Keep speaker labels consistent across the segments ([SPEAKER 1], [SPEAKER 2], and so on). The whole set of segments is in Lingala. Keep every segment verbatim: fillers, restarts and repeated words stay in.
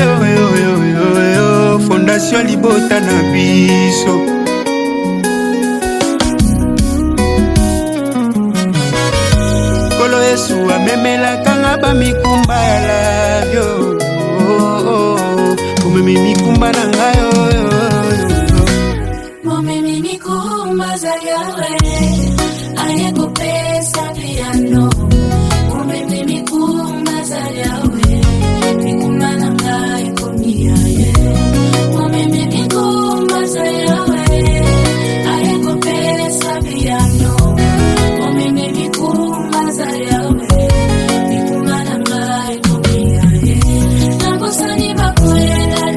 [SPEAKER 1] yo yo yo yo yo Fondation Libota na biso. Kolo Yesu amemela kanga ba mikumba ya labio. Mimi mikumba na ngayo.
[SPEAKER 2] Mimi mikumba za yawe. Aye kupesa piano. Mimi mikumba za yawe. Mikumba na ngayo komia ye. Mimi mikumba za yawe. Aye kupesa piano. Mimi mikumba za yawe. Mikumba na ngayo komia ye. Nabosani bakole.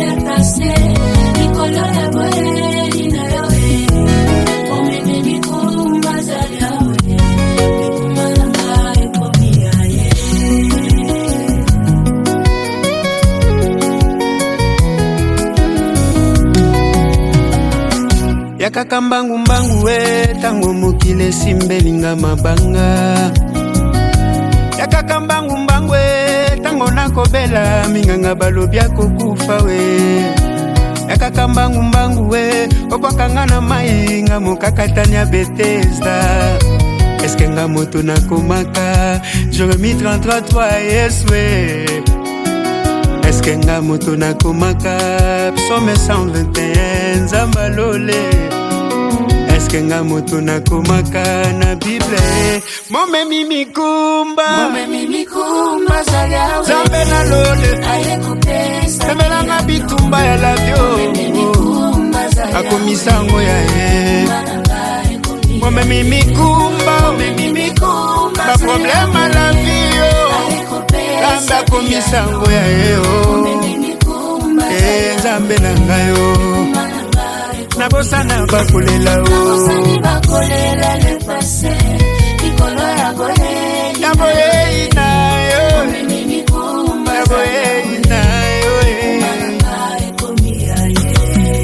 [SPEAKER 2] Yakaka mbangu mbangu we tango mokile simbelinga mabanga. Yakaka mbangu mbangu we tango nakobela minganga balobya kokufa we. Yakaka mbangu mbangu we okwakanga na mainga mokakatanya Bethesda. Eske nga moto nakomaka Jérémie trente-trois trois Yesu we. Eske nga moto nakomaka Psaume cent vingt et un Nzamba lole. Eske nga moto nakomaka na Bible. Mome mimi kumba Mome mimi kumba zaliawe.
[SPEAKER 1] Zambe na lole
[SPEAKER 2] Aye kupesa
[SPEAKER 1] Temela nga bitumba ya labio.
[SPEAKER 2] Mome mimi kumba zaliawe.
[SPEAKER 1] Akomisango ya ye. Mome mimi kumba Mome mimi kumba Ba problema la vie. Kamba komisango ya ye. Eh Zambe na ngayo. Nabosana bakolela o.
[SPEAKER 2] Nabosani bakolela le passé. Nikolo ya boye.
[SPEAKER 1] Ya boye ina yo.
[SPEAKER 2] Mimi mikumba.
[SPEAKER 1] Ya boye ina yo.
[SPEAKER 2] Manangaye komia ye.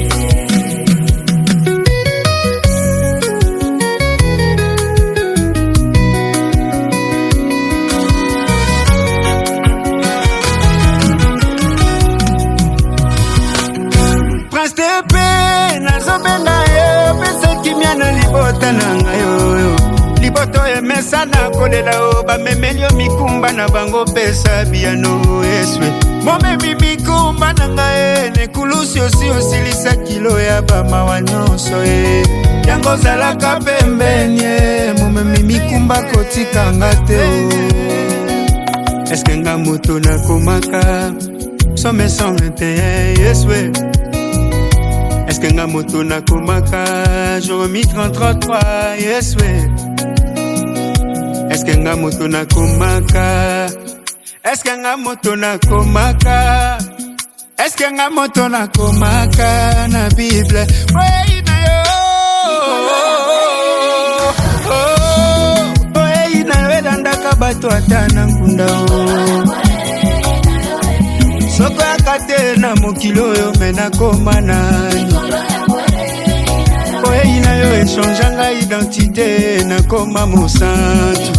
[SPEAKER 1] Prince Tepe nazobenga yo. Pese kimia na libota na ngayo. Liboto emesa na kolela o. Bamemelio mikumba na bango pesa biano eswe. Mome mikumba na ngaye. Nekulusi osi osilisa kilo ya bama wanyonso e. Yango zalaka pembenye. Mome mikumba kotika ngate o. Eske nga moto nakomaka Psaume cent vingt et un Yeswe. Eske nga moto nakomaka Jérémie trente-trois trois Yeswe. Eske nga moto nakomaka Eske nga moto nakomaka Eske nga moto nakomaka na Bible. Oye na yo. Oye na yo elandaka bato ata na nkunda o. Soko yakate na mokilo yo mena koma nani. Oye na yo echangeanga identité na koma mosantu.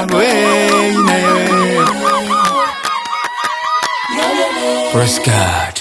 [SPEAKER 1] Press God.